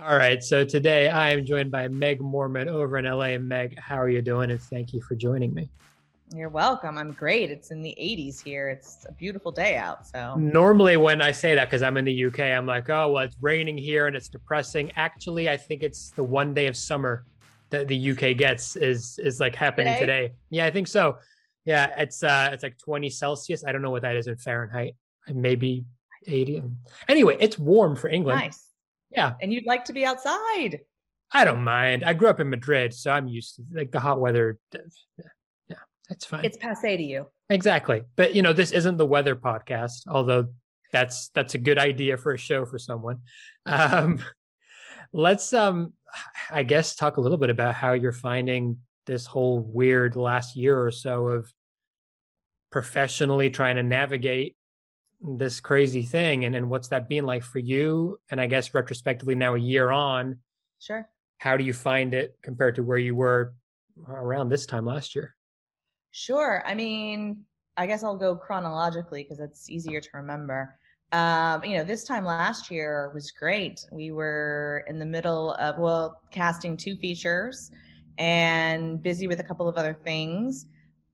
All right. So today I am joined by Meg Mormon over in LA. Meg, how are you doing? And thank you for joining me. You're welcome. I'm great. It's in the 80s here. It's a beautiful day out. So, Normally, when I say that, because I'm in the UK, I'm like, oh, well, it's raining here and it's depressing. Actually, I think it's the one day of summer that the UK gets is like happening today, today. Yeah, I think so. Yeah, it's like 20 Celsius. I don't know what that is in Fahrenheit. Maybe 80. Anyway, it's warm for England. nice. Yeah, And you'd like to be outside. I don't mind. I grew up in Madrid, so I'm used to like the hot weather. Yeah, that's fine. It's passe to you. Exactly. But this isn't the weather podcast, although that's a good idea for a show for someone. Um, let's I guess talk a little bit about how you're finding this whole weird last year or so of professionally trying to navigate this crazy thing and what's that been like for you? And I guess retrospectively now a year on, Sure. how do you find it compared to where you were around this time last year? Sure. I guess I'll go chronologically because it's easier to remember. This time last year was great. We were in the middle of, well, casting two features and busy with a couple of other things.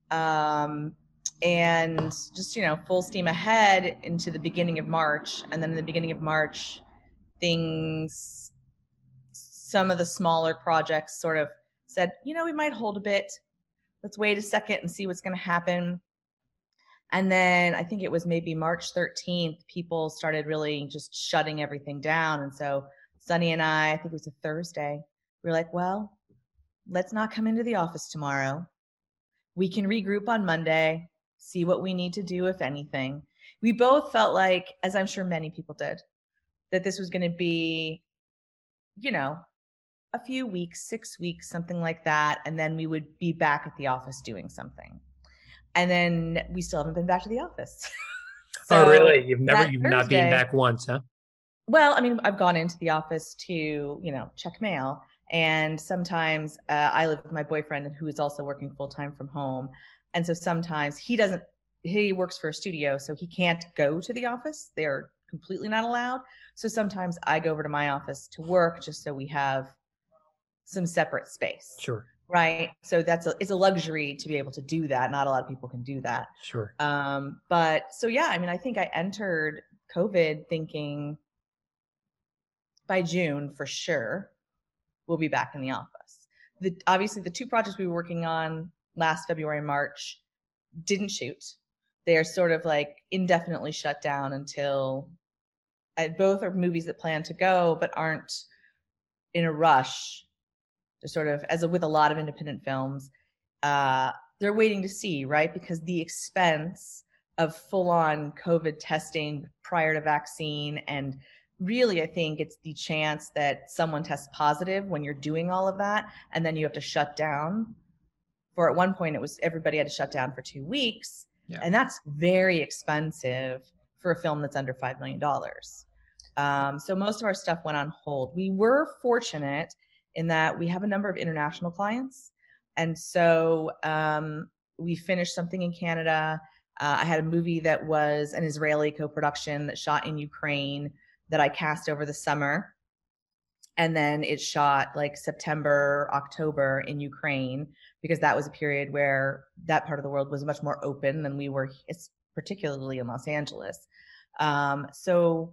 And just, full steam ahead into the beginning of March. And then in the beginning of March, some of the smaller projects sort of said, we might hold a bit. Let's wait a second and see what's going to happen. And then I think it was maybe March 13th, people started really just shutting everything down. And so Sunny and I think it was a Thursday, we were like, well, let's not come into the office tomorrow. We can regroup on Monday, see what we need to do, if anything. We both felt like, as I'm sure many people did, that this was going to be, a few weeks, 6 weeks, something like that. And then we would be back at the office doing something. And then we still haven't been back to the office. Oh, So really? You've not been Thursday, back once, huh? well, I've gone into the office to, check mail. And sometimes I live with my boyfriend who is also working full time from home. And so sometimes he works for a studio, so he can't go to the office. They're completely not allowed. So sometimes I go over to my office to work just so we have some separate space. Sure. Right. So it's a luxury to be able to do that. Not a lot of people can do that. Sure. But so, yeah, I think I entered COVID thinking by June for sure, we'll be back in the office. Obviously the two projects we were working on last February and March didn't shoot. They are sort of like indefinitely shut down until both are movies that plan to go, but aren't in a rush. They're sort of, with a lot of independent films, they're waiting to see, right? Because the expense of full-on COVID testing prior to vaccine, and really, I think it's the chance that someone tests positive when you're doing all of that, and then you have to shut down. At one point, it was everybody had to shut down for 2 weeks, Yeah. and that's very expensive for a film that's under $5 million. So most of our stuff went on hold. We were fortunate in that we have a number of international clients. And so we finished something in Canada. I had a movie that was an Israeli co-production that shot in Ukraine that I cast over the summer. And then it shot like September, October in Ukraine, because that was a period where that part of the world was much more open than we were, particularly in Los Angeles. So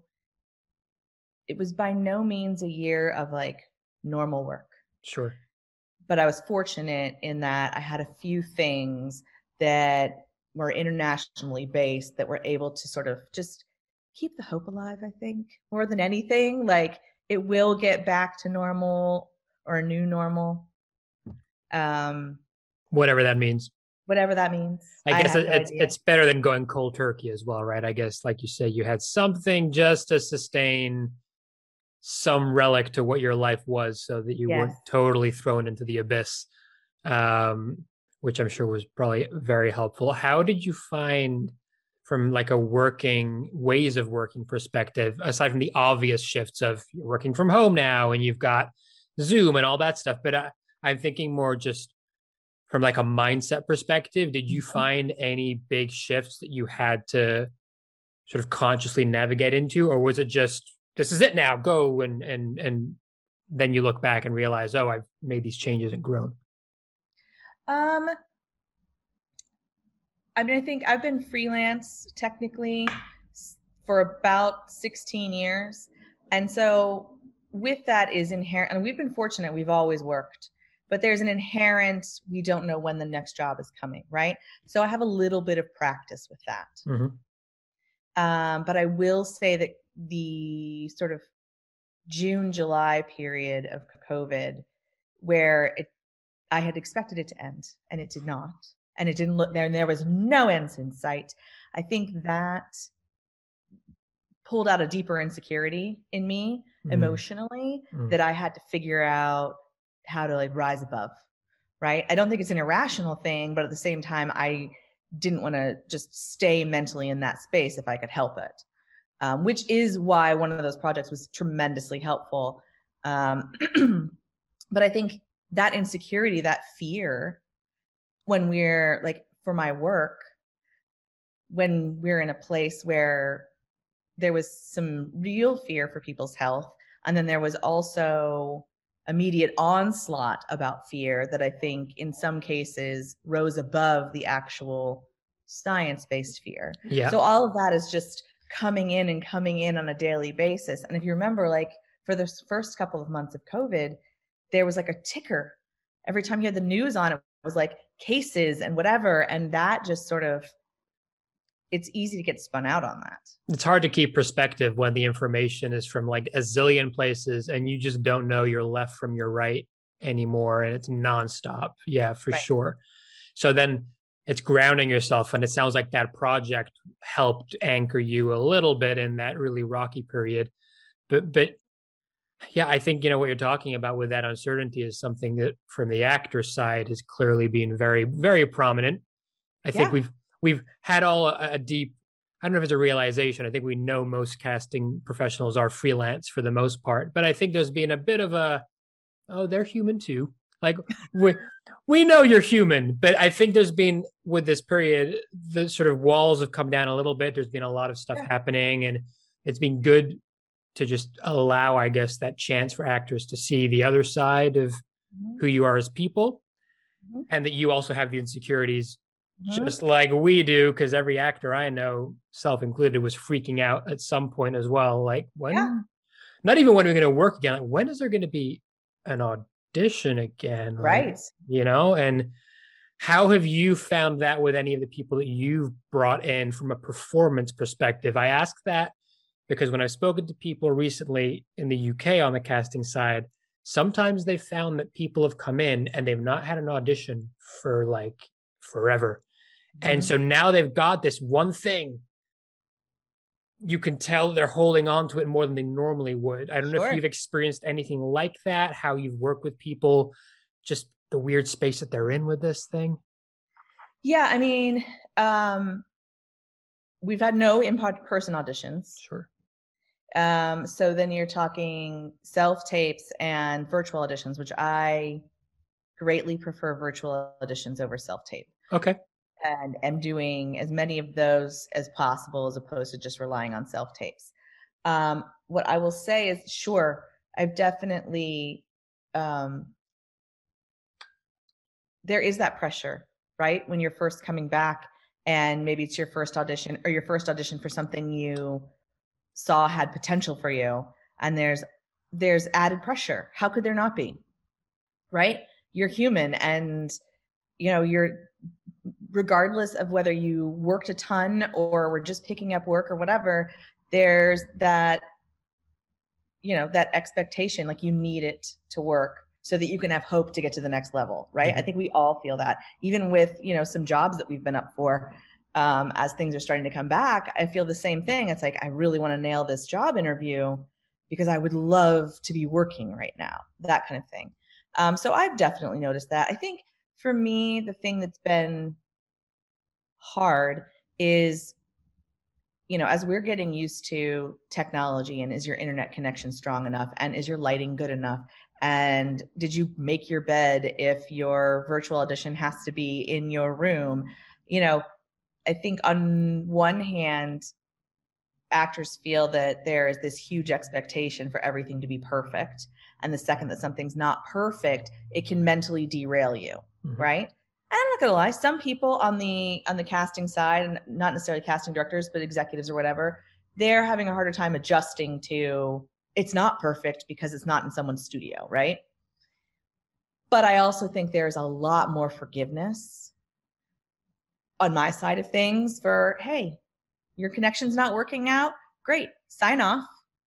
it was by no means a year of like normal work. Sure. But I was fortunate in that I had a few things that were internationally based that were able to sort of just keep the hope alive, I think, more than anything. Like it will get back to normal or a new normal. Whatever that means. Whatever that means. I guess have no idea. it's better than going cold turkey as well, right? I guess, like you say, you had something just to sustain some relic to what your life was so that you weren't totally thrown into the abyss, which I'm sure was probably very helpful. How did you find, from like a ways of working perspective, aside from the obvious shifts of you're working from home now and you've got Zoom and all that stuff, but I'm thinking more just from like a mindset perspective, did you find any big shifts that you had to sort of consciously navigate into, or was it just, this is it now, go and then you look back and realize, oh, I've made these changes and grown? I mean, I think I've been freelance technically for about 16 years. And so with that is inherent, and we've been fortunate, we've always worked, but there's an inherent, we don't know when the next job is coming, right? So I have a little bit of practice with that. But I will say that the sort of June, July period of COVID, where I had expected it to end and it did not. And it didn't look there, and there was no end in sight. I think that pulled out a deeper insecurity in me emotionally that I had to figure out how to like rise above, right? I don't think it's an irrational thing, but at the same time, I didn't want to just stay mentally in that space if I could help it, which is why one of those projects was tremendously helpful. But I think that insecurity, that fear, when we're like, for my work, when we're in a place where there was some real fear for people's health, and then there was also immediate onslaught about fear that I think in some cases rose above the actual science-based fear. Yeah. So all of that is just coming in on a daily basis. And if you remember, like for the first couple of months of COVID, there was like a ticker. Every time you had the news on, it was like cases and whatever. And that just sort of, it's easy to get spun out on that. It's hard to keep perspective when the information is from like a zillion places and you just don't know your left from your right anymore. And it's nonstop. Yeah, for sure. So then it's grounding yourself. And it sounds like that project helped anchor you a little bit in that really rocky period. But yeah, I think, what you're talking about with that uncertainty is something that from the actor side has clearly been very, very prominent. I think we've had all a deep, I don't know if it's a realization. I think we know most casting professionals are freelance for the most part, but I think there's been a bit of they're human too. Like we know you're human, but I think there's been, with this period, the sort of walls have come down a little bit. There's been a lot of stuff happening, and it's been good to just allow, I guess, that chance for actors to see the other side of who you are as people, and that you also have the insecurities just like we do, because every actor I know, self included, was freaking out at some point as well. Like, when, not even when we're going to work again, like, when is there going to be an audition again? Right. Like, and how have you found that with any of the people that you've brought in from a performance perspective? I ask that because when I've spoken to people recently in the UK on the casting side, sometimes they've found that people have come in and they've not had an audition for like forever. And so now they've got this one thing. You can tell they're holding on to it more than they normally would. I don't know if you've experienced anything like that, how you've worked with people, just the weird space that they're in with this thing. Yeah, I mean, we've had no in-person auditions. Sure. So then you're talking self-tapes and virtual auditions, which I greatly prefer virtual auditions over self-tape. Okay. And am doing as many of those as possible as opposed to just relying on self-tapes. What I will say is, sure, I've definitely, there is that pressure, right? When you're first coming back and maybe it's your first audition or your first audition for something you saw had potential for you, and there's added pressure. How could there not be? Right? You're human, and you're, regardless of whether you worked a ton or were just picking up work or whatever, there's that, that expectation, like you need it to work so that you can have hope to get to the next level, right? I think we all feel that, even with, some jobs that we've been up for. As things are starting to come back, I feel the same thing. It's like, I really want to nail this job interview because I would love to be working right now, that kind of thing. So I've definitely noticed that. I think for me, the thing that's been hard is, as we're getting used to technology, and is your internet connection strong enough, and is your lighting good enough, and did you make your bed if your virtual audition has to be in your room? I think on one hand, actors feel that there is this huge expectation for everything to be perfect. And the second that something's not perfect, it can mentally derail you, right? And I'm not gonna lie, some people on the casting side, and not necessarily casting directors, but executives or whatever, they're having a harder time adjusting to it's not perfect because it's not in someone's studio, right? But I also think there's a lot more forgiveness on my side of things for, hey, your connection's not working out. Great, sign off.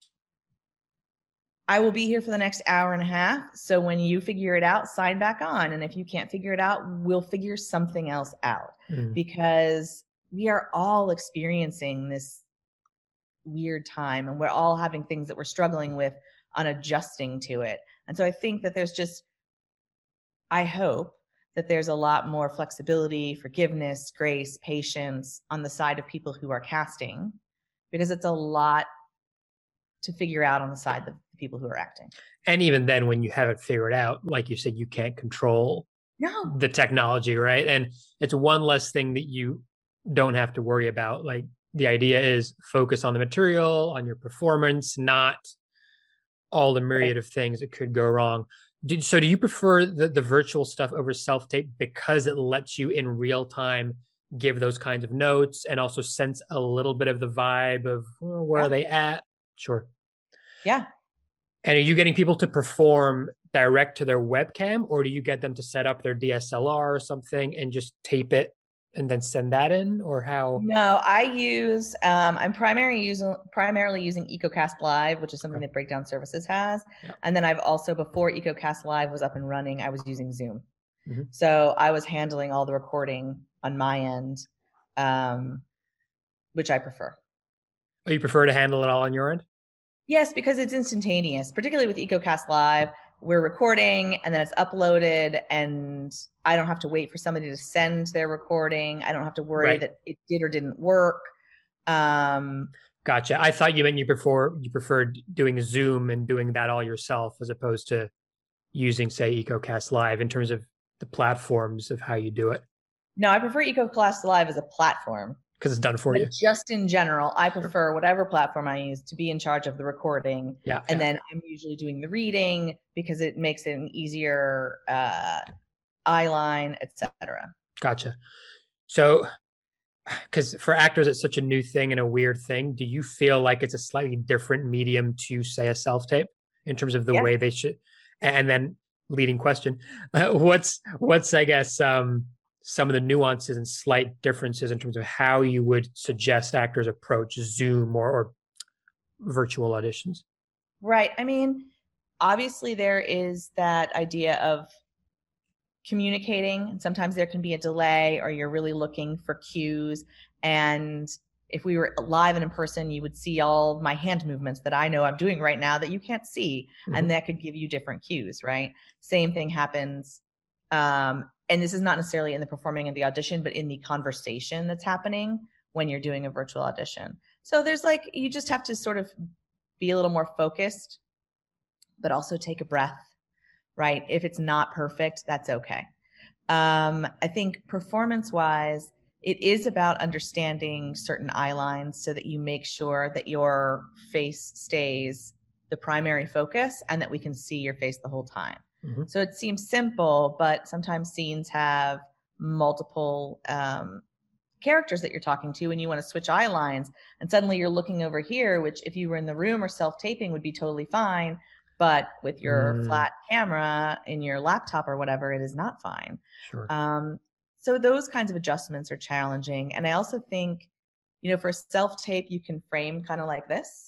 I will be here for the next hour and a half. So when you figure it out, sign back on. And if you can't figure it out, we'll figure something else out, because we are all experiencing this weird time, and we're all having things that we're struggling with on adjusting to it. And so I think that I hope that there's a lot more flexibility, forgiveness, grace, patience on the side of people who are casting, because it's a lot to figure out on the side of the people who are acting. And even then, when you have it figured out, like you said, you can't control the technology, right? And it's one less thing that you don't have to worry about. Like, the idea is focus on the material, on your performance, not all the myriad of things that could go wrong. So do you prefer the virtual stuff over self-tape because it lets you in real time give those kinds of notes and also sense a little bit of the vibe of where are they at? Sure. Yeah. And are you getting people to perform direct to their webcam, or do you get them to set up their DSLR or something and just tape it and then send that in, or how? No, I use, I'm primarily using EcoCast Live, which is something that Breakdown Services has. Yeah. And then I've also, before EcoCast Live was up and running, I was using Zoom. So I was handling all the recording on my end, which I prefer. Oh, you prefer to handle it all on your end? Yes, because it's instantaneous, particularly with EcoCast Live. We're recording and then it's uploaded, and I don't have to wait for somebody to send their recording. I don't have to worry that it did or didn't work. Gotcha. I thought you meant you preferred doing Zoom and doing that all yourself, as opposed to using, say, EcoCast Live in terms of the platforms of how you do it. No, I prefer EcoCast Live as a platform. Because it's done for you. Just in general, I prefer whatever platform I use to be in charge of the recording. Yeah. And then I'm usually doing the reading because it makes it an easier eye line, etc. Gotcha. So, because for actors, it's such a new thing and a weird thing. Do you feel like it's a slightly different medium to, say, a self-tape in terms of the way they should? And then, leading question, what's I guess, some of the nuances and slight differences in terms of how you would suggest actors approach Zoom or virtual auditions? Right. I mean, obviously there is that idea of communicating, and sometimes there can be a delay, or you're really looking for cues. And if we were live and in person, you would see all my hand movements that I know I'm doing right now that you can't see. And that could give you different cues, right? Same thing happens. And this is not necessarily in the performing of the audition, but in the conversation that's happening when you're doing a virtual audition. So there's you just have to sort of be a little more focused, but also take a breath, right? If it's not perfect, that's okay. I think performance-wise, it is about understanding certain eye lines so that you make sure that your face stays the primary focus and that we can see your face the whole time. So it seems simple, but sometimes scenes have multiple characters that you're talking to, and you want to switch eye lines, and suddenly you're looking over here, which if you were in the room or self-taping would be totally fine, but with your flat camera in your laptop or whatever, it is not fine. Sure. So those kinds of adjustments are challenging. And I also think, for self-tape, you can frame kind of like this.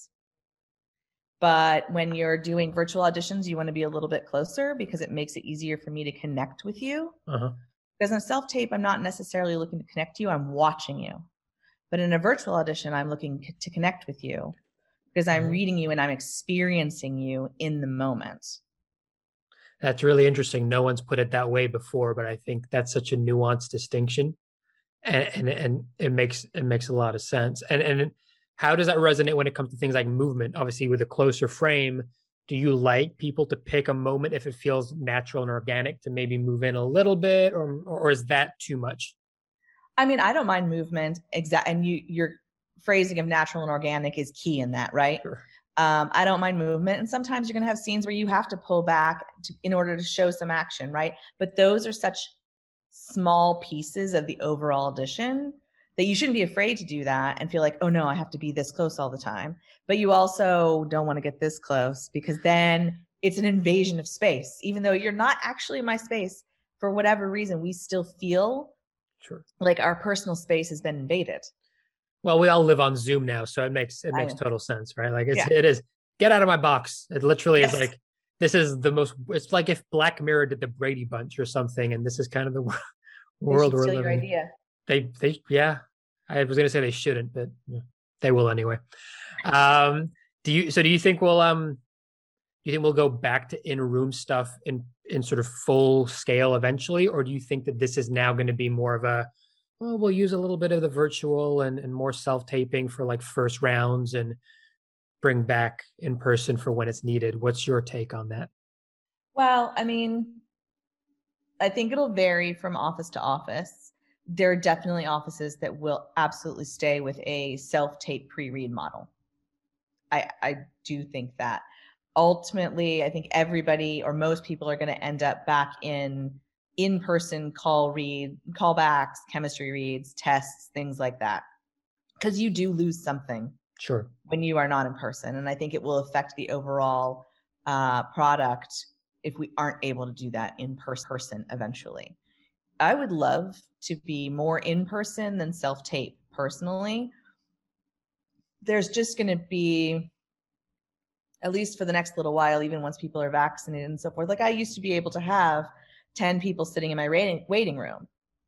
But when you're doing virtual auditions, you want to be a little bit closer because it makes it easier for me to connect with you. Because in a self-tape, I'm not necessarily looking to connect you, I'm watching you. But in a virtual audition, I'm looking to connect with you because I'm reading you and I'm experiencing you in the moment. That's really interesting. No one's put it that way before, but I think that's such a nuanced distinction. And it makes a lot of sense. And how does that resonate when it comes to things like movement? Obviously, with a closer frame, do you like people to pick a moment if it feels natural and organic to maybe move in a little bit, or is that too much? I mean, I don't mind movement. And your phrasing of natural and organic is key in that, right? Sure. I don't mind movement. And sometimes you're going to have scenes where you have to pull back in order to show some action, right? But those are such small pieces of the overall audition that you shouldn't be afraid to do that and feel like, oh no, I have to be this close all the time. But you also don't want to get this close, because then it's an invasion of space. Even though you're not actually in my space, for whatever reason, we still feel like our personal space has been invaded. Well, we all live on Zoom now, so it makes total sense, right? Like it is get out of my box. It literally is like, this is the most. It's like if Black Mirror did the Brady Bunch or something, and this is kind of the world we're living. Your idea. They yeah. I was gonna say they shouldn't, but they will anyway. Do you think we'll go back to in-room stuff in sort of full scale eventually, or do you think that this is now going to be more of a, well, we'll use a little bit of the virtual and more self-taping for like first rounds and bring back in person for when it's needed? What's your take on that? Well, I mean, I think it'll vary from office to office. There are definitely offices that will absolutely stay with a self-tape pre-read model. I do think that. Ultimately, I think everybody or most people are going to end up back in-person callbacks, chemistry reads, tests, things like that. Because you do lose something when you are not in person. And I think it will affect the overall product if we aren't able to do that in person eventually. I would love to be more in person than self-tape personally. There's just going to be, at least for the next little while, even once people are vaccinated and so forth. Like I used to be able to have 10 people sitting in my waiting room.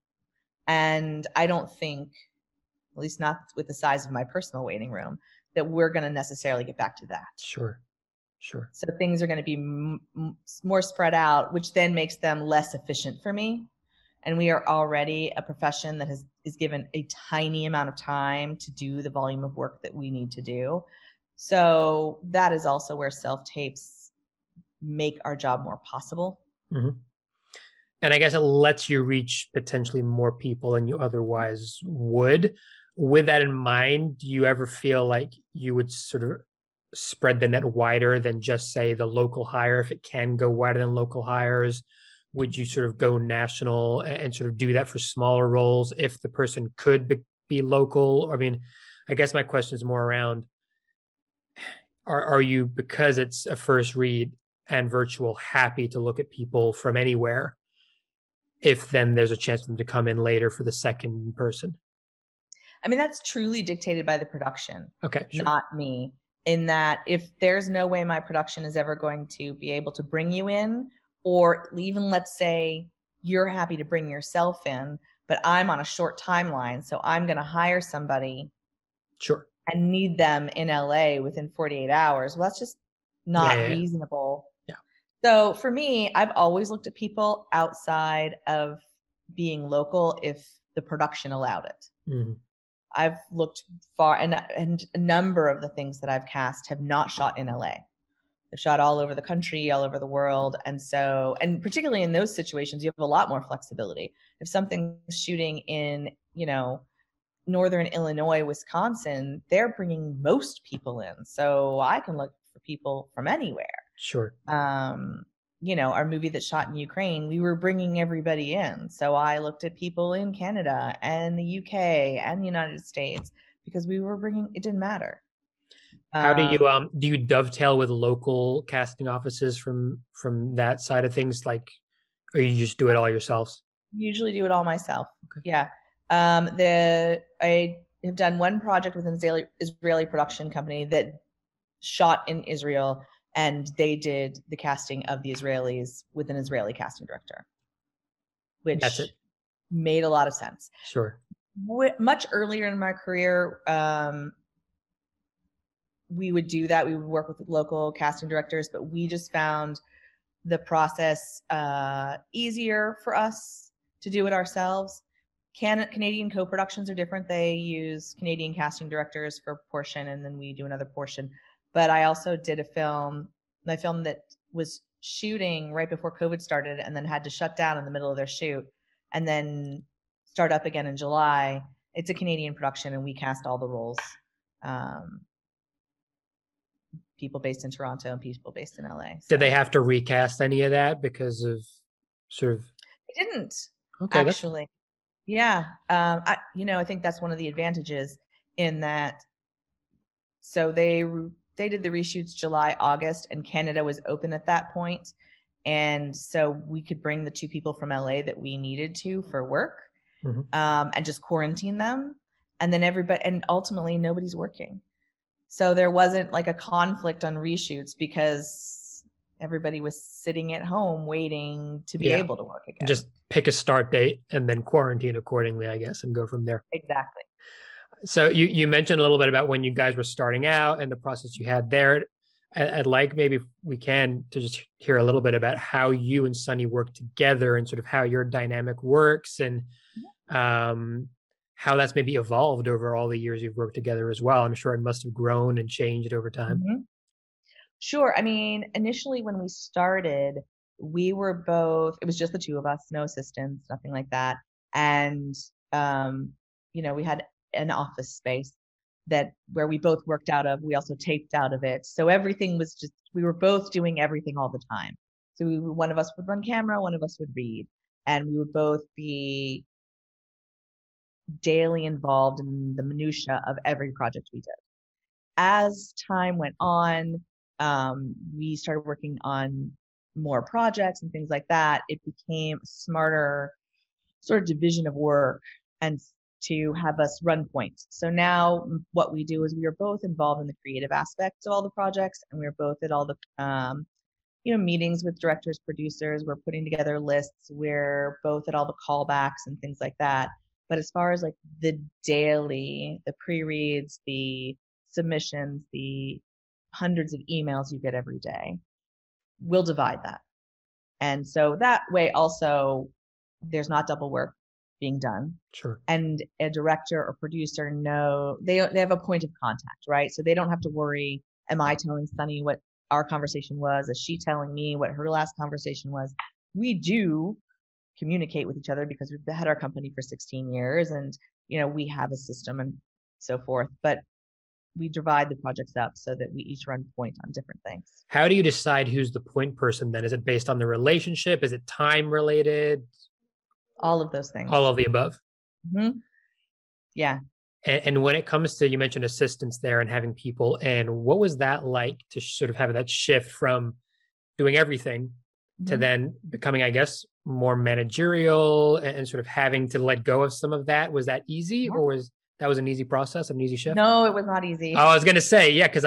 And I don't think, at least not with the size of my personal waiting room, that we're going to necessarily get back to that. Sure. So things are going to be more spread out, which then makes them less efficient for me. And we are already a profession that is given a tiny amount of time to do the volume of work that we need to do. So that is also where self-tapes make our job more possible. Mm-hmm. And I guess it lets you reach potentially more people than you otherwise would. With that in mind, do you ever feel like you would sort of spread the net wider than just say the local hire? If it can go wider than local hires, would you sort of go national and sort of do that for smaller roles if the person could be local? I mean, I guess my question is more around, are you, because it's a first read and virtual, happy to look at people from anywhere if then there's a chance for them to come in later for the second person? I mean, that's truly dictated by the production. Okay, sure. Not me. In that, if there's no way my production is ever going to be able to bring you in, or even let's say you're happy to bring yourself in, but I'm on a short timeline, so I'm going to hire somebody and need them in LA within 48 hours. Well, that's just not reasonable. Yeah. So for me, I've always looked at people outside of being local if the production allowed it. Mm-hmm. I've looked far, and a number of the things that I've cast have not shot in LA. They've shot all over the country, all over the world. And so, and particularly in those situations, you have a lot more flexibility. If something's shooting in, Northern Illinois, Wisconsin, they're bringing most people in. So I can look for people from anywhere. Sure. Our movie that shot in Ukraine, we were bringing everybody in. So I looked at people in Canada and the UK and the United States because we were bringing, it didn't matter. How do you dovetail with local casting offices from that side of things? Like, or you just do it all yourselves? Usually do it all myself. Okay. Yeah. I have done one project with an Israeli production company that shot in Israel, and they did the casting of the Israelis with an Israeli casting director, which made a lot of sense. Sure. Much earlier in my career, we would do that. We would work with local casting directors, but we just found the process easier for us to do it ourselves. Canadian co-productions are different. They use Canadian casting directors for a portion, and then we do another portion. But I also did my film that was shooting right before COVID started and then had to shut down in the middle of their shoot and then start up again in July. It's a Canadian production, and we cast all the roles. people based in Toronto and people based in LA. So. Did they have to recast any of that because of sort of? They didn't. Okay, actually. Yeah. I think that's one of the advantages in that. So they did the reshoots July, August, and Canada was open at that point. And so we could bring the 2 people from LA that we needed to for work, and just quarantine them. And then and ultimately nobody's working. So there wasn't like a conflict on reshoots because everybody was sitting at home waiting to be able to work again. Just pick a start date and then quarantine accordingly, I guess, and go from there. Exactly. So you mentioned a little bit about when you guys were starting out and the process you had there. I'd like, maybe we can, to just hear a little bit about how you and Sunny work together and sort of how your dynamic works, and how that's maybe evolved over all the years you've worked together as well. I'm sure it must have grown and changed over time. Mm-hmm. Sure. I mean, initially when we started, we were both, it was just the 2 of us, no assistants, nothing like that. And, we had an office space where we both worked out of. We also taped out of it. So everything was just, we were both doing everything all the time. So one of us would run camera, one of us would read, and we would both be daily involved in the minutia of every project we did. As time went on, we started working on more projects and things like that. It became a smarter sort of division of work and to have us run points. So now what we do is we are both involved in the creative aspects of all the projects, and we're both at all the meetings with directors, producers. We're putting together lists. We're both at all the callbacks and things like that. But as far as like the daily, the pre-reads, the submissions, the hundreds of emails you get every day, we'll divide that. And so that way also there's not double work being done. Sure. And a director or producer they have a point of contact, right? So they don't have to worry, am I telling Sunny what our conversation was? Is she telling me what her last conversation was? We do communicate with each other because we've had our company for 16 years and we have a system and so forth, but we divide the projects up so that we each run point on different things. How do you decide who's the point person then? Is it based on the relationship? Is it time related? All of those things. All of the above. Mm-hmm. Yeah. And when it comes to, you mentioned assistants there and having people, and what was that like to sort of have that shift from doing everything to then becoming, I guess, more managerial and sort of having to let go of some of that? Was that easy, or was an easy process, an easy shift? No, it was not easy. I was going to say, yeah, because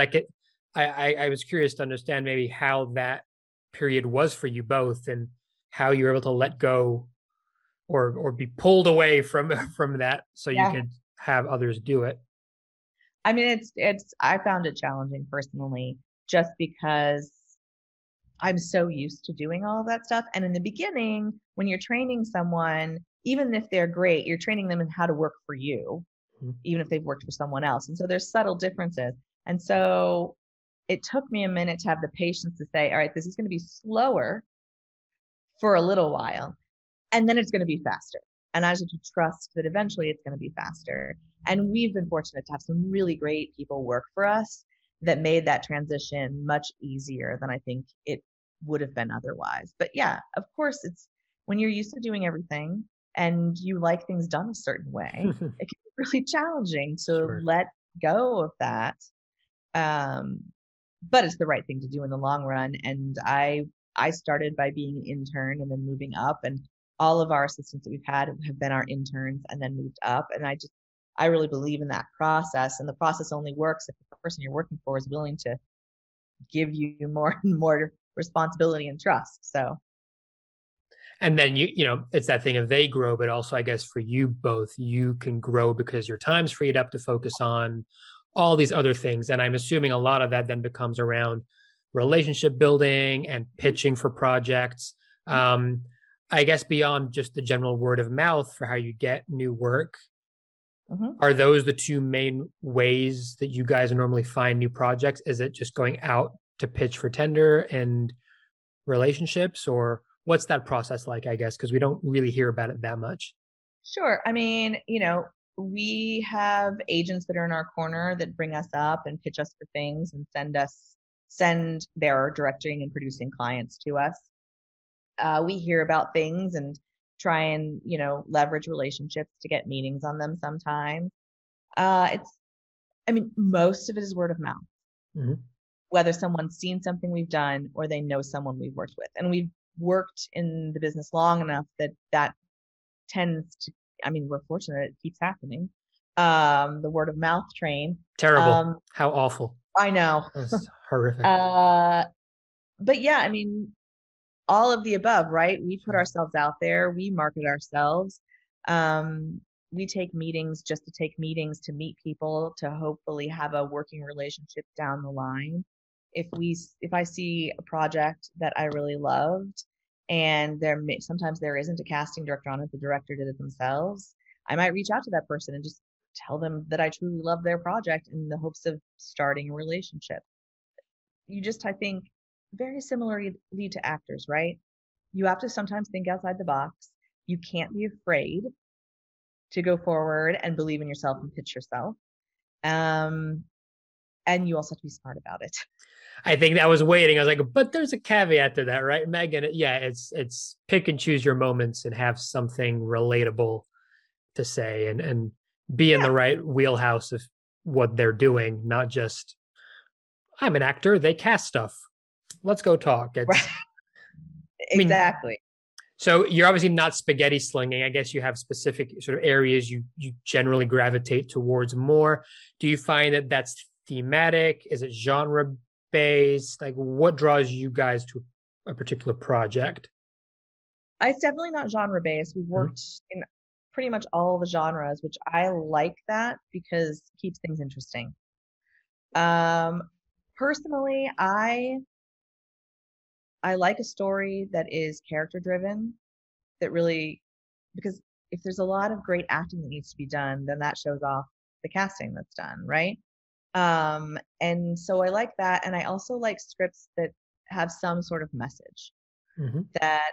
I was curious to understand maybe how that period was for you both and how you were able to let go or be pulled away from that so you could have others do it. I mean, I found it challenging personally, just because I'm so used to doing all of that stuff. And in the beginning, when you're training someone, even if they're great, you're training them in how to work for you, even if they've worked for someone else. And so there's subtle differences. And so it took me a minute to have the patience to say, all right, this is going to be slower for a little while, and then it's going to be faster. And I just have to trust that eventually it's going to be faster. And we've been fortunate to have some really great people work for us that made that transition much easier than I think it would have been otherwise. But yeah, of course, it's when you're used to doing everything and you like things done a certain way, it can be really challenging to let go of that. But it's the right thing to do in the long run. And I started by being an intern and then moving up, and all of our assistants that we've had have been our interns and then moved up. And I really believe in that process, and the process only works if the person you're working for is willing to give you more and more responsibility and trust. So. And then it's that thing of they grow, but also I guess for you both, you can grow because your time's freed up to focus on all these other things. And I'm assuming a lot of that then becomes around relationship building and pitching for projects. I guess beyond just the general word of mouth for how you get new work, are those the two main ways that you guys normally find new projects? Is it just going out to pitch for tender and relationships, or what's that process like, I guess, because we don't really hear about it that much? Sure. I mean, we have agents that are in our corner that bring us up and pitch us for things and send us send their directing and producing clients to us. We hear about things and try and, leverage relationships to get meetings on them sometimes. Most of it is word of mouth. Mm-hmm. Whether someone's seen something we've done or they know someone we've worked with. And we've worked in the business long enough that tends to, we're fortunate it keeps happening. The word of mouth train. Terrible. How awful. I know. That's horrific. But yeah, all of the above, right? We put ourselves out there. We market ourselves. We take meetings just to take meetings, to meet people, to hopefully have a working relationship down the line. If I see a project that I really loved and sometimes there isn't a casting director on it, the director did it themselves, I might reach out to that person and just tell them that I truly love their project in the hopes of starting a relationship. I think, very similarly to actors, right? You have to sometimes think outside the box. You can't be afraid to go forward and believe in yourself and pitch yourself. And you also have to be smart about it. I think I was waiting. I was like, but there's a caveat to that, right, Megan? Yeah, it's pick and choose your moments and have something relatable to say and be in the right wheelhouse of what they're doing, not just, I'm an actor, they cast stuff. Let's go talk. Right. Exactly. So you're obviously not spaghetti slinging. I guess you have specific sort of areas you generally gravitate towards more. Do you find that that's thematic? Is it genre based? Like, what draws you guys to a particular project? It's definitely not genre based. We've worked in pretty much all the genres, which I like that because it keeps things interesting. Personally, I like a story that is character driven, that really, because if there's a lot of great acting that needs to be done, then that shows off the casting that's done, right? And so I like that. And I also like scripts that have some sort of message that,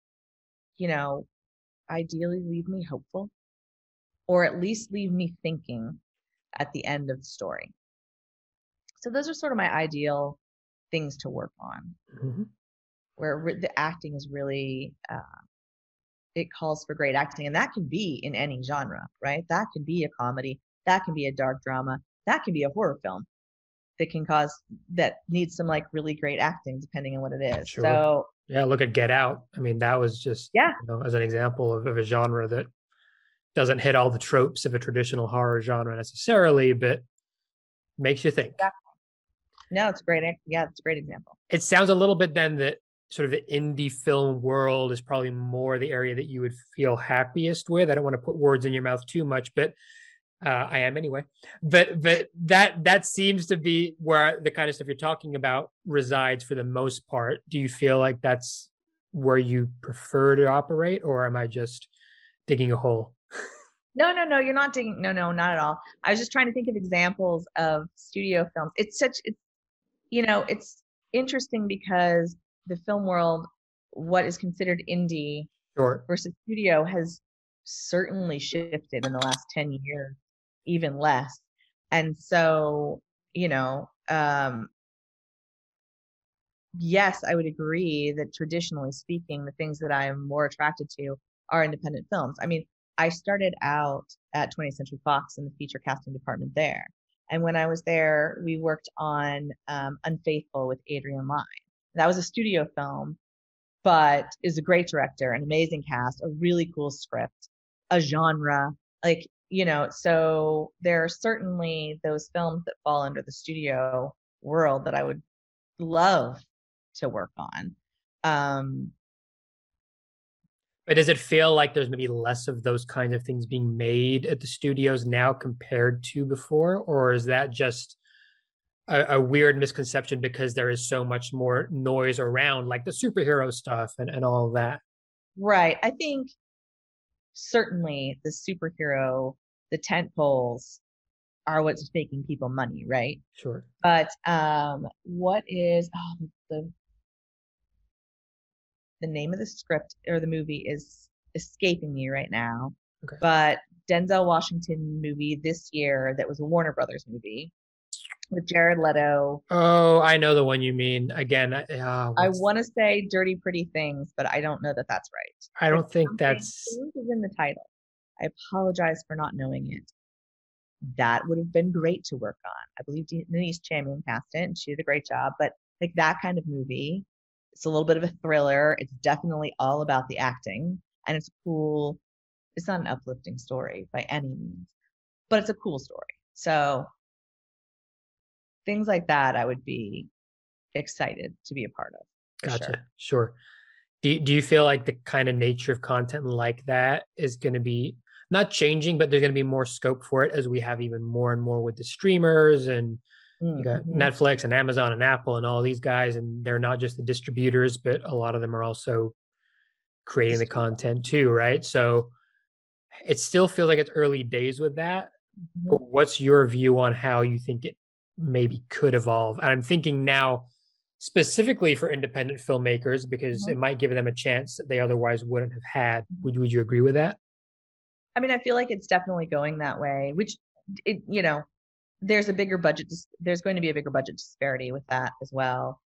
ideally leave me hopeful, or at least leave me thinking at the end of the story. So those are sort of my ideal things to work on, where the acting is really, it calls for great acting. And that can be in any genre, right? That can be a comedy. That can be a dark drama. That can be a horror film that needs some really great acting, depending on what it is. Sure. So yeah, look at Get Out. That was just, as an example of a genre that doesn't hit all the tropes of a traditional horror genre necessarily, but makes you think. Exactly. No, it's great. Yeah, it's a great example. It sounds a little bit then that sort of the indie film world is probably more the area that you would feel happiest with. I don't want to put words in your mouth too much, but I am anyway. But that seems to be where the kind of stuff you're talking about resides for the most part. Do you feel like that's where you prefer to operate, or am I just digging a hole? No, you're not digging. No, not at all. I was just trying to think of examples of studio films. It's interesting because the film world, what is considered indie versus studio, has certainly shifted in the last 10 years, even less. And so, yes, I would agree that traditionally speaking, the things that I am more attracted to are independent films. I started out at 20th Century Fox in the feature casting department there. And when I was there, we worked on Unfaithful with Adrian Lyne. That was a studio film, but is a great director, an amazing cast, a really cool script, a genre. So there are certainly those films that fall under the studio world that I would love to work on. But does it feel like there's maybe less of those kinds of things being made at the studios now compared to before? Or is that just a weird misconception because there is so much more noise around, like the superhero stuff and all of that? Right. I think certainly the superhero, the tent poles are what's making people money, right? Sure. But what is the name of the script or the movie is escaping me right now. Okay. But Denzel Washington movie this year that was a Warner Brothers movie with Jared Leto. Oh, I know the one you mean. Again, I want to say Dirty Pretty Things, but I don't know that that's right. I But don't think something that's. is in the title. I apologize for not knowing it. That would have been great to work on. I believe Denise Chamian cast it, and she did a great job. But like that kind of movie, it's a little bit of a thriller. It's definitely all about the acting, and it's cool. It's not an uplifting story by any means, but it's a cool story. So things like that, I would be excited to be a part of. Gotcha. Sure. Do you feel like the kind of nature of content like that is going to be not changing, but there's going to be more scope for it as we have even more and more with the streamers, and you got Netflix and Amazon and Apple and all these guys, and they're not just the distributors, but a lot of them are also creating the content too, right? So it still feels like it's early days with that. But what's your view on how you think it maybe could evolve? And I'm thinking now specifically for independent filmmakers, because it might give them a chance that they otherwise wouldn't have had. Would you agree with that? I mean, I feel like it's definitely going that way, which there's a bigger budget. There's going to be a bigger budget disparity with that as well.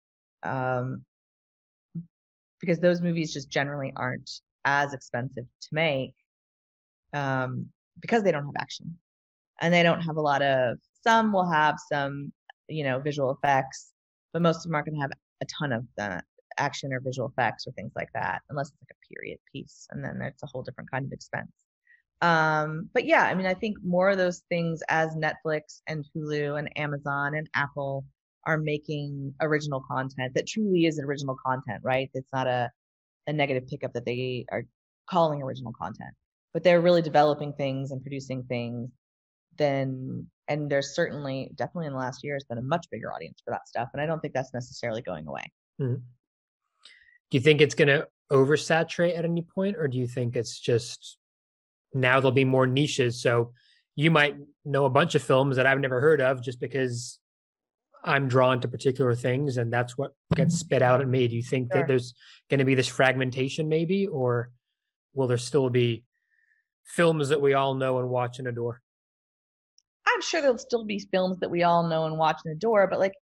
Because those movies just generally aren't as expensive to make, because they don't have action and they don't have a lot of, some will have some, visual effects, but most of them aren't going to have a ton of the action or visual effects or things like that, unless it's like a period piece. And then it's a whole different kind of expense. But yeah, I mean, I think more of those things as Netflix and Hulu and Amazon and Apple are making original content that truly is original content, right? It's not a negative pickup that they are calling original content, but they're really developing things and producing things. And there's definitely in the last year has been a much bigger audience for that stuff. And I don't think that's necessarily going away. Mm-hmm. Do you think it's going to oversaturate at any point, or do you think it's just now there'll be more niches? So you might know a bunch of films that I've never heard of just because I'm drawn to particular things, and that's what gets spit out at me. Do you think that there's going to be this fragmentation maybe, or will there still be films that we all know and watch and adore? I'm sure there'll still be films that we all know and watch and adore, but like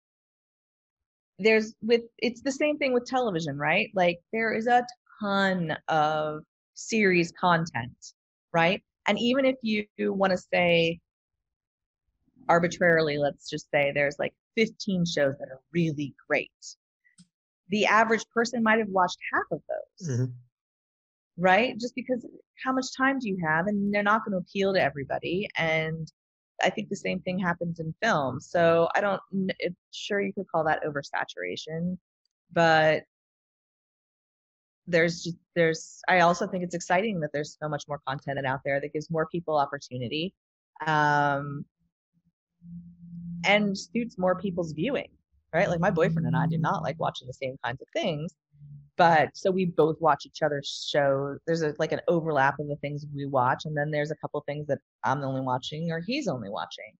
it's the same thing with television, right? Like there is a ton of series content, right? And even if you want to say arbitrarily, let's just say there's like 15 shows that are really great, the average person might have watched half of those, right? Just because how much time do you have? And they're not going to appeal to everybody. And I think the same thing happens in film. So sure, you could call that oversaturation, but I also think it's exciting that there's so much more content out there that gives more people opportunity, and suits more people's viewing, right? Like my boyfriend and I do not like watching the same kinds of things, but so we both watch each other's shows. There's like an overlap of the things we watch, and then there's a couple things that I'm only watching or he's only watching.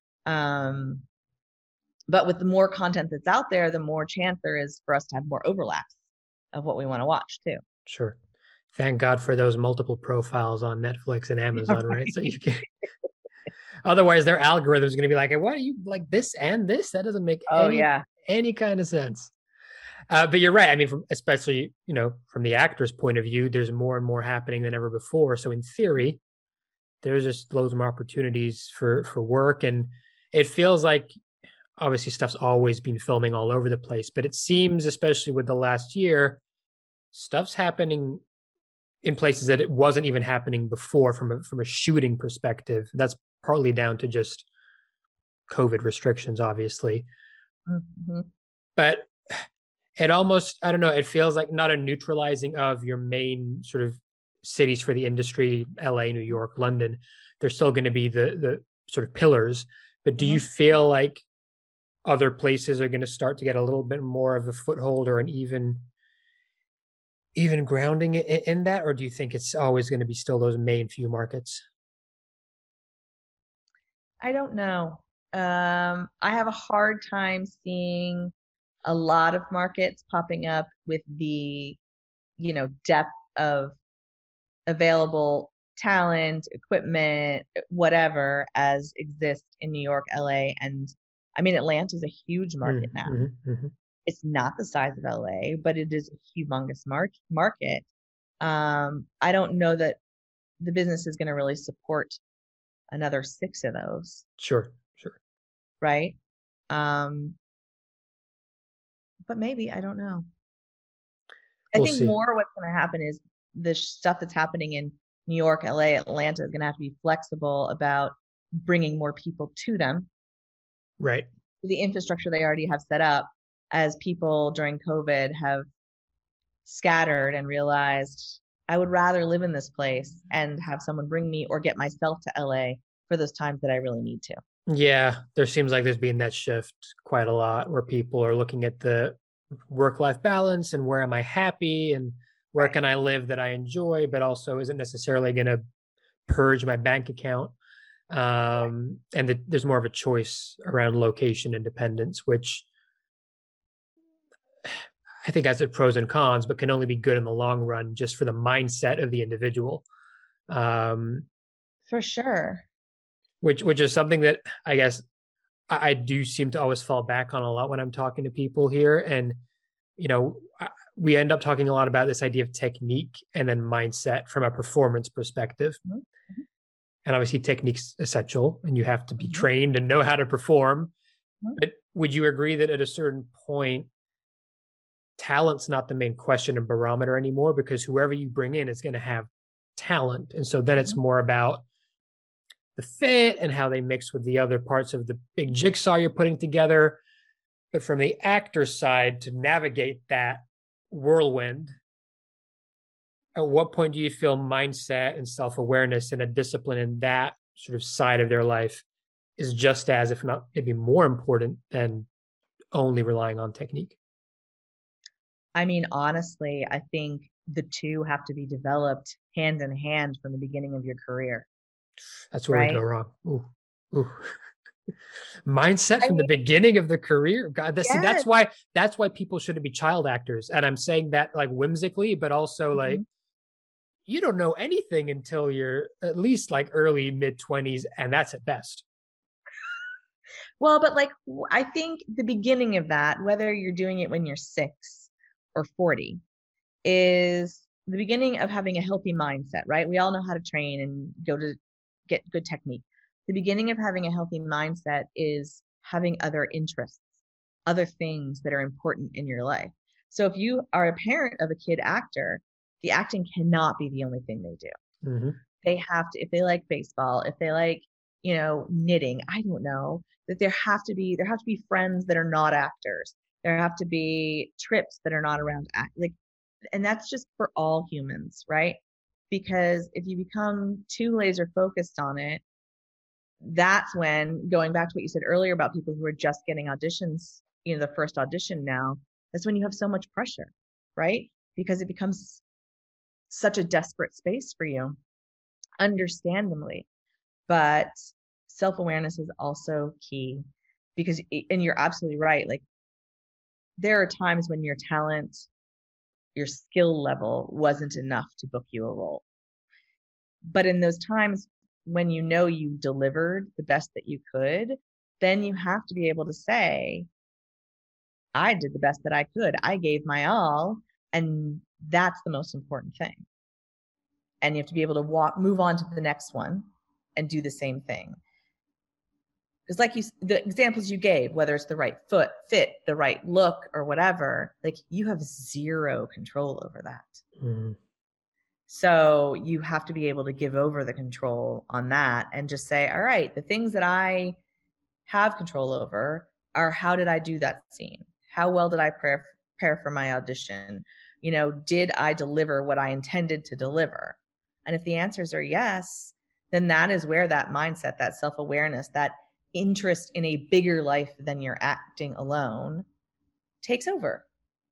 But with the more content that's out there, the more chance there is for us to have more overlaps of what we want to watch too. Sure. Thank God for those multiple profiles on Netflix and Amazon, right? So you can. Otherwise, their algorithm is going to be like, hey, "Why do you like this and this? That doesn't make any kind of sense." But you're right. I mean, especially from the actor's point of view, there's more and more happening than ever before. So in theory, there's just loads more opportunities for work, and it feels like obviously stuff's always been filming all over the place. But it seems, especially with the last year, stuff's happening in places that it wasn't even happening before from a shooting perspective. That's partly down to just COVID restrictions, obviously. But it almost, I don't know, it feels like not a neutralizing of your main sort of cities for the industry, LA, New York, London. They're still going to be the sort of pillars. But do you feel like other places are going to start to get a little bit more of a foothold or an even grounding in that? Or do you think it's always going to be still those main few markets? I don't know. I have a hard time seeing a lot of markets popping up with the, depth of available talent, equipment, whatever, as exists in New York, LA, and I mean, Atlanta is a huge market now. Mm-hmm. It's not the size of LA, but it is a humongous market. I don't know that the business is going to really support another 6 of those. Sure. Right. But maybe, I don't know. We'll I think see. more what's going to happen is the stuff that's happening in New York, LA, Atlanta is going to have to be flexible about bringing more people to them. Right. The infrastructure they already have set up, as people during COVID have scattered and realized, I would rather live in this place and have someone bring me or get myself to LA for those times that I really need to. Yeah, there seems like there's been that shift quite a lot where people are looking at the work-life balance and where am I happy and where can I live that I enjoy, but also isn't necessarily going to purge my bank account. And there's more of a choice around location independence, which I think has its pros and cons, but can only be good in the long run just for the mindset of the individual. For sure. Which is something that I guess I do seem to always fall back on a lot when I'm talking to people here. And, we end up talking a lot about this idea of technique and then mindset from a performance perspective. Mm-hmm. And obviously technique's essential and you have to be trained and know how to perform. Mm-hmm. But would you agree that at a certain point, talent's not the main question and barometer anymore, because whoever you bring in is going to have talent. And so then it's more about the fit and how they mix with the other parts of the big jigsaw you're putting together. But from the actor side, to navigate that whirlwind, at what point do you feel mindset and self-awareness and a discipline in that sort of side of their life is just as, if not maybe more important than only relying on technique? I mean, honestly, I think the two have to be developed hand in hand from the beginning of your career. That's where we go wrong. Ooh. Mindset from the beginning of the career. God, that's why people shouldn't be child actors. And I'm saying that like whimsically, but also like, you don't know anything until you're at least like early mid-20s, and that's at best. Well, but like, I think the beginning of that, whether you're doing it when you're 6 or 40, is the beginning of having a healthy mindset, right? We all know how to train and go to get good technique. The beginning of having a healthy mindset is having other interests, other things that are important in your life. So if you are a parent of a kid actor, the acting cannot be the only thing they do. Mm-hmm. They have to, if they like baseball, if they like, knitting, I don't know, that there have to be friends that are not actors. There have to be trips that are not around and that's just for all humans, right? Because if you become too laser focused on it, that's when, going back to what you said earlier about people who are just getting auditions, the first audition now, that's when you have so much pressure, right? Because it becomes such a desperate space for you, understandably. But self-awareness is also key, because, and you're absolutely right, like there are times when your talent, your skill level wasn't enough to book you a role. But in those times when you delivered the best that you could, then you have to be able to say, I did the best that I could. I gave my all, and that's the most important thing. And you have to be able to move on to the next one and do the same thing. Because like the examples you gave, whether it's the right fit, the right look or whatever, like you have zero control over that. Mm-hmm. So you have to be able to give over the control on that and just say, all right, the things that I have control over are, how did I do that scene? How well did I prepare for my audition? Did I deliver what I intended to deliver? And if the answers are yes, then that is where that mindset, that self-awareness, that interest in a bigger life than your acting alone takes over.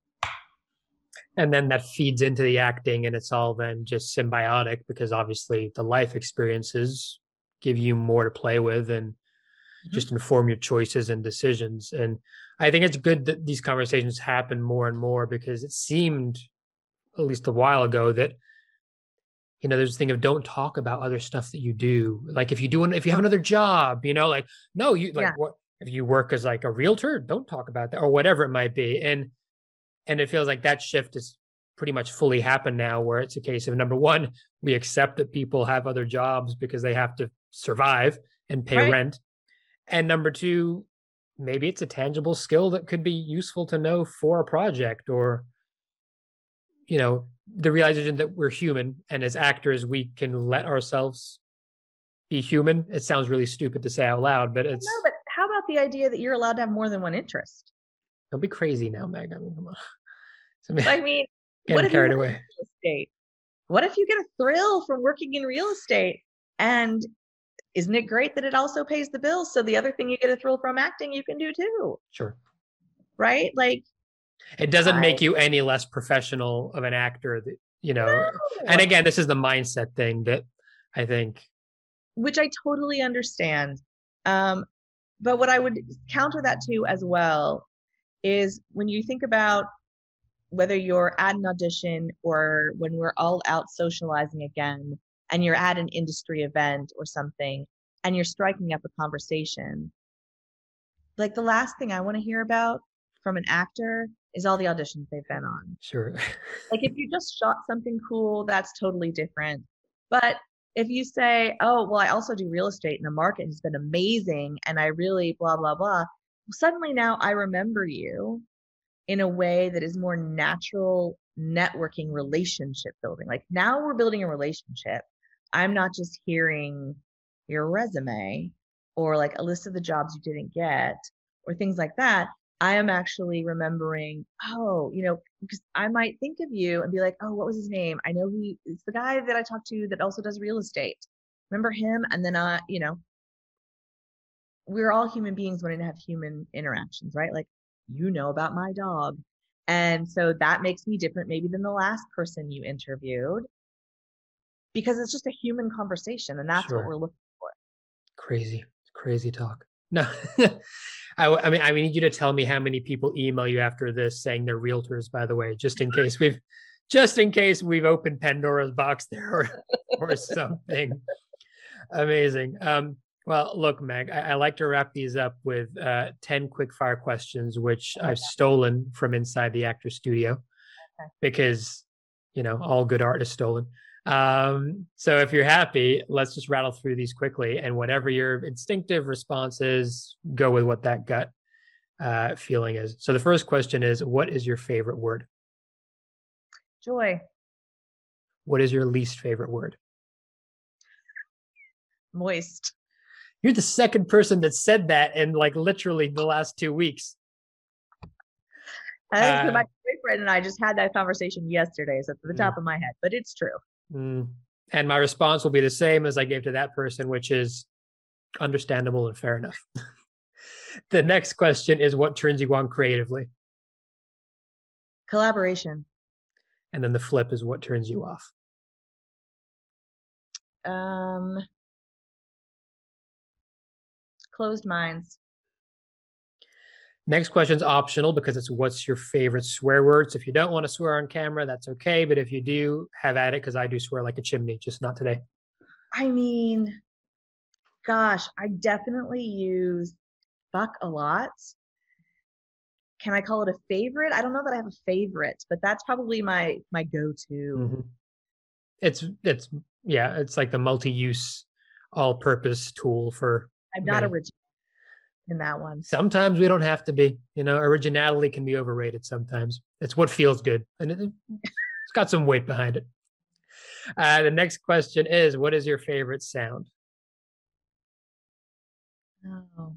And then that feeds into the acting, and it's all then just symbiotic, because obviously the life experiences give you more to play with and just inform your choices and decisions. And I think it's good that these conversations happen more and more, because it seemed, at least a while ago, that there's this thing of don't talk about other stuff that you do. Like if you have another job, no, what if you work as like a realtor, don't talk about that, or whatever it might be. And it feels like that shift is pretty much fully happened now, where it's a case of, number one, we accept that people have other jobs because they have to survive and pay rent. And number two, maybe it's a tangible skill that could be useful to know for a project, or, you know, the realization that we're human, and as actors, we can let ourselves be human. It sounds really stupid to say out loud, but it's... No, but how about the idea that you're allowed to have more than one interest? Don't be crazy now, Meg. I mean, come on. I mean, getting carried away. Real estate? What if you get a thrill from working in real estate? And isn't it great that it also pays the bills? So the other thing you get a thrill from acting, you can do too. Sure. Right? Like, it doesn't make you any less professional of an actor, that, you know. No. And again, this is the mindset thing that I think, which I totally understand. But what I would counter that to as well is, when you think about whether you're at an audition or when we're all out socializing again and you're at an industry event or something and you're striking up a conversation, like the last thing I want to hear about from an actor is all the auditions they've been on. Sure. Like, if you just shot something cool, that's totally different. But if you say, oh, well, I also do real estate and the market has been amazing and I really blah, blah, blah, well, suddenly now I remember you in a way that is more natural networking, relationship building. Like, now we're building a relationship. I'm not just hearing your resume or like a list of the jobs you didn't get or things like that. I am actually remembering, oh, you know, because I might think of you and be like, oh, what was his name? I know it's the guy that I talked to that also does real estate. Remember him? And then, you know, we're all human beings wanting to have human interactions, right? Like, you know about my dog. And so that makes me different maybe than the last person you interviewed, because it's just a human conversation, and that's what we're looking for. Crazy talk. No. I mean, I need you to tell me how many people email you after this saying they're realtors, by the way, just in case we've opened Pandora's box there or something. Amazing. Well, look, Meg, I like to wrap these up with 10 quick fire questions, which I've stolen from inside the actor studio, because, you know, all good art is stolen. So if you're happy, let's just rattle through these quickly, and whatever your instinctive response is, go with what that gut feeling is. So the first question is, what is your favorite word? Joy. What is your least favorite word? Moist. You're the second person that said that in like literally the last 2 weeks. My boyfriend and I just had that conversation yesterday, so it's at the top of my head, but it's true. And my response will be the same as I gave to that person, which is understandable and fair enough. The next question is, what turns you on creatively? Collaboration. And then the flip is, what turns you off? Closed minds. Next question is optional because it's, what's your favorite swear word? So if you don't want to swear on camera, that's okay. But if you do, have at it, because I do swear like a chimney, just not today. I mean, gosh, I definitely use fuck a lot. Can I call it a favorite? I don't know that I have a favorite, but that's probably my go-to. Mm-hmm. It's like the multi-use, all-purpose tool for... I'm not original in that one. Sometimes we don't have to be. You know, originality can be overrated sometimes. It's what feels good, and it's got some weight behind it. The next question is, what is your favorite sound? Oh.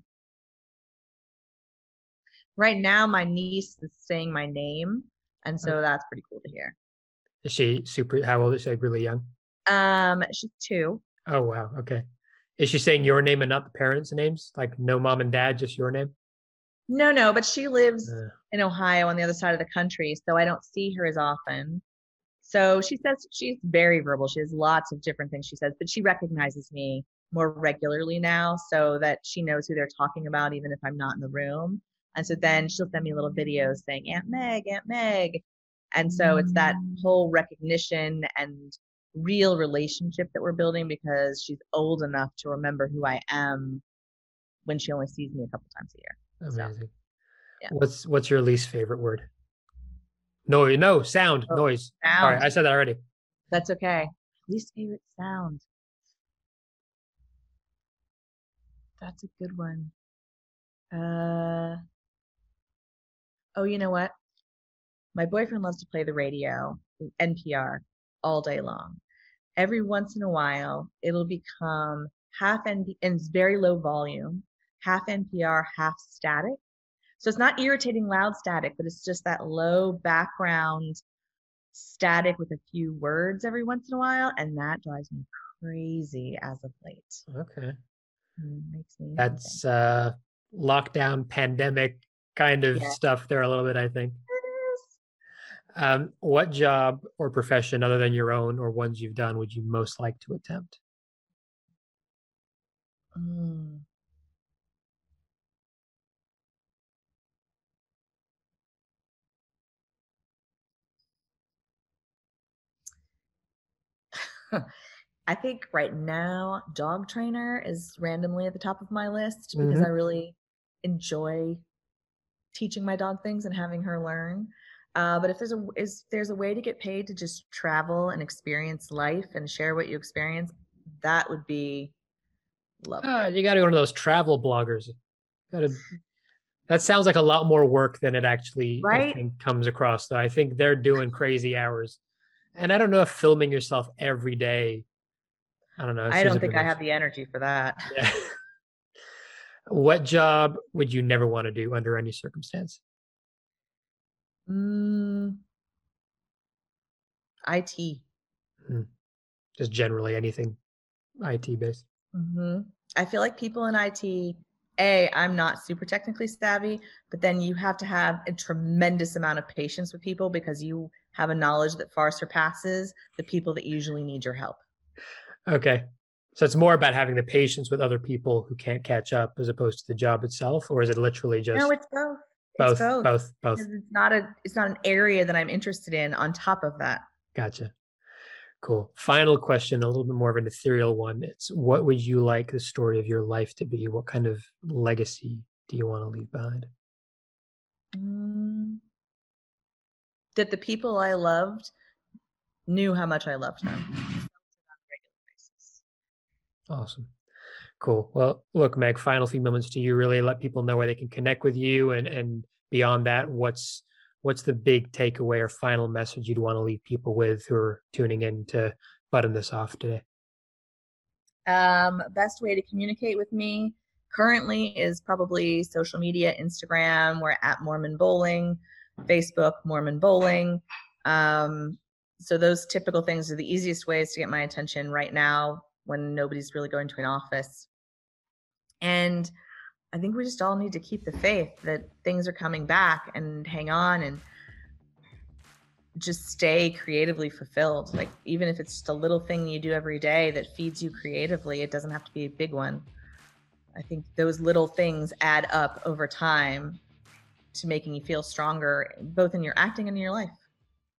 Right now, my niece is saying my name, and so that's pretty cool to hear. Is she how old is she? Like really young? She's 2. Oh, wow. Okay. Is she saying your name and not the parents' names? Like no mom and dad, just your name? No, but she lives in Ohio on the other side of the country, so I don't see her as often. So she says she's very verbal. She has lots of different things she says, but she recognizes me more regularly now, so that she knows who they're talking about, even if I'm not in the room. And so then she'll send me little videos saying, Aunt Meg, Aunt Meg. And so it's that whole recognition and real relationship that we're building, because she's old enough to remember who I am when she only sees me a couple times a year. Amazing. So, yeah. What's your least favorite word? No, sound, noise. Sound. Sorry, I said that already. That's okay. Least favorite sound. That's a good one. Oh, you know what? My boyfriend loves to play the radio, NPR, all day long. Every once in a while, it'll become half NPR, and it's very low volume, half NPR, half static. So it's not irritating loud static, but it's just that low background static with a few words every once in a while, and that drives me crazy as of late. Okay. Makes me That's lockdown, pandemic kind of stuff there a little bit, I think. What job or profession other than your own or ones you've done would you most like to attempt? I think right now, dog trainer is randomly at the top of my list because I really enjoy teaching my dog things and having her learn. But if there's a way to get paid to just travel and experience life and share what you experience, that would be lovely. You got to go to those travel bloggers. That sounds like a lot more work than it actually I think comes across. Though I think they're doing crazy hours, and I don't know if filming yourself every day. I don't know. I don't think I have the energy for that. Yeah. What job would you never want to do under any circumstance? IT. Just generally anything IT based. I feel like people in IT, I'm not super technically savvy, but then you have to have a tremendous amount of patience with people because you have a knowledge that far surpasses the people that usually need your help. Okay. So it's more about having the patience with other people who can't catch up as opposed to the job itself, or is it literally just? No, it's both. Both. It's not an area that I'm interested in on top of that. Gotcha. Cool. Final question, a little bit more of an ethereal one. It's what would you like the story of your life to be? What kind of legacy do you want to leave behind? That the people I loved knew how much I loved them. Awesome. Cool. Well, look, Meg, final few moments to you. Really let people know where they can connect with you, and beyond that, what's the big takeaway or final message you'd want to leave people with who are tuning in to button this off today? Best way to communicate with me currently is probably social media, Instagram, we're at Mormon Bowling, Facebook, Mormon Bowling. So those typical things are the easiest ways to get my attention right now when nobody's really going to an office. And I think we just all need to keep the faith that things are coming back and hang on and just stay creatively fulfilled. Like, even if it's just a little thing you do every day that feeds you creatively, it doesn't have to be a big one. I think those little things add up over time to making you feel stronger, both in your acting and in your life.